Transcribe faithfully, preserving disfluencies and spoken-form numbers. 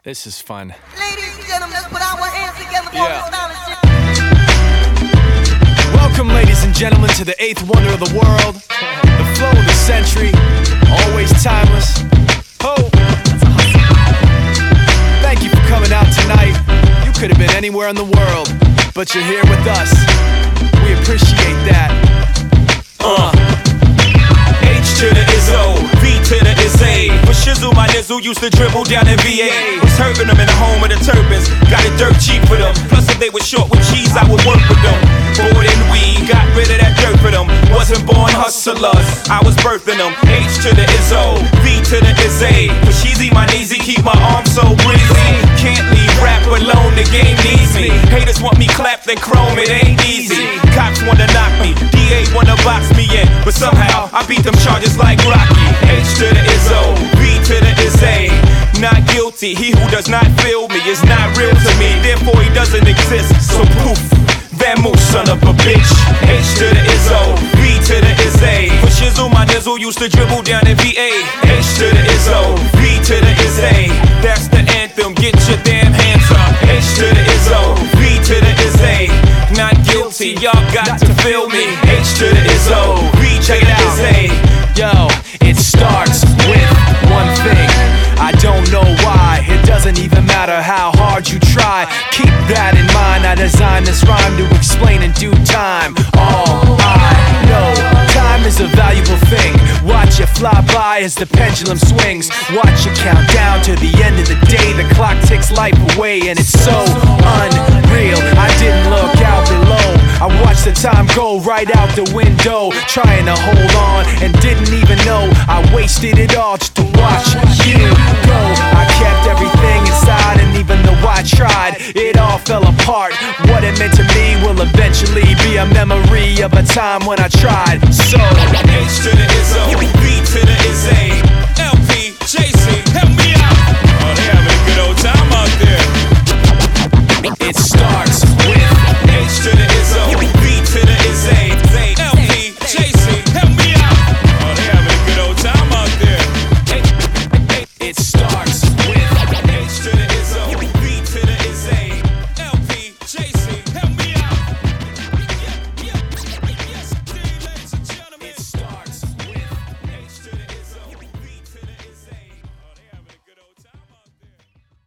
This is fun. Ladies and gentlemen, let's put our hands together for Yeah. astonishing. Welcome, ladies and gentlemen, to the eighth wonder of the world, the flow of the century, always timeless. Ho! Thank you for coming out tonight. You could have been anywhere in the world, but you're here with us. We appreciate that. Uh. H to the Izzo, V to the Izzy. For shizzle, my nizzle used to dribble down in V A. Was hurting them in the home of the turbans. Got it dirt cheap for them. Plus, if they were short with cheese, I would work with them. Bored in weed, got rid of that dirt for them. Wasn't born hustlers, I was birthing them. H to the Izzo, V to the Izzy. For cheesy, my kneesy, keep my arms so breezy. Can't leave rap alone, the game needs me. Haters want me clapped and chrome, it ain't easy. Cops wanna knock me, D A wanna box me in, but somehow I beat them charges like Rocky. H to the Izzo, V to the Izzy. Not guilty, he who does not feel me is not real to me, therefore he doesn't exist, so poof. Vamoose, son of a bitch. H to the Izzo, V to the Izzy. For shizzle, my nizzle used to dribble down in V A. H to the Izzo, V to the Izzy. That's the anthem, get your damn hands up. H to the Izzo, V to the Izzy. Not guilty, y'all got to feel me. H to the Izzo, V to the Izzy. Yo, it starts with one thing. I don't know why, it doesn't even matter how hard you try. Keep that in mind, I designed this rhyme to explain in due time. All I know, time is a valuable thing. Watch it fly by as the pendulum swings. Watch it count down to the end of the day. The clock ticks life away and it's so unreal. I didn't look out below, I watched the time go right out the window, trying to hold on and didn't even know I wasted it all just to watch you go. I kept everything inside, and even though I tried, it all fell apart. What it meant to me will eventually be a memory of a time when I tried so